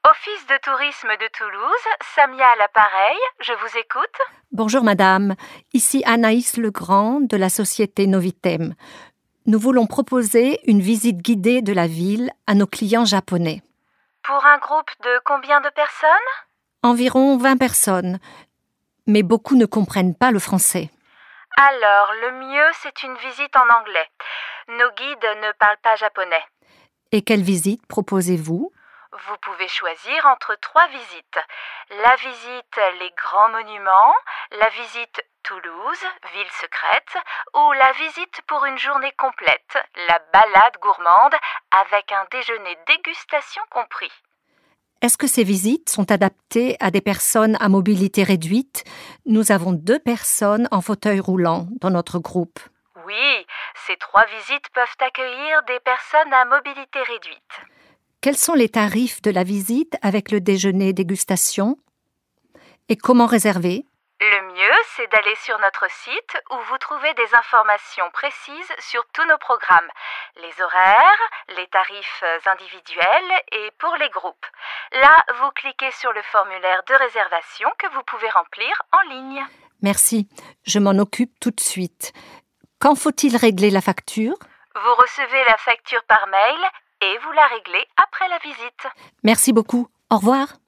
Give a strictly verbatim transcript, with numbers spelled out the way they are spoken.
Office de tourisme de Toulouse, Samia à l'appareil, je vous écoute. Bonjour madame, ici Anaïs Legrand de la société Novitem. Nous voulons proposer une visite guidée de la ville à nos clients japonais. Pour un groupe de combien de personnes ? Environ vingt personnes, mais beaucoup ne comprennent pas le français. Alors, le mieux, c'est une visite en anglais. Nos guides ne parlent pas japonais. Et quelle visite proposez-vous ? Vous pouvez choisir entre trois visites. La visite Les Grands Monuments, la visite Toulouse, ville secrète, ou la visite pour une journée complète, la balade gourmande, avec un déjeuner dégustation compris. Est-ce que ces visites sont adaptées à des personnes à mobilité réduite ? Nous avons deux personnes en fauteuil roulant dans notre groupe. Oui, ces trois visites peuvent accueillir des personnes à mobilité réduite. Quels sont les tarifs de la visite avec le déjeuner dégustation ? Et comment réserver ? Le mieux, c'est d'aller sur notre site où vous trouvez des informations précises sur tous nos programmes, les horaires, les tarifs individuels et pour les groupes. Là, vous cliquez sur le formulaire de réservation que vous pouvez remplir en ligne. Merci, je m'en occupe tout de suite. Quand faut-il régler la facture ? Vous recevez la facture par mail et vous la réglez après la visite. Merci beaucoup. Au revoir.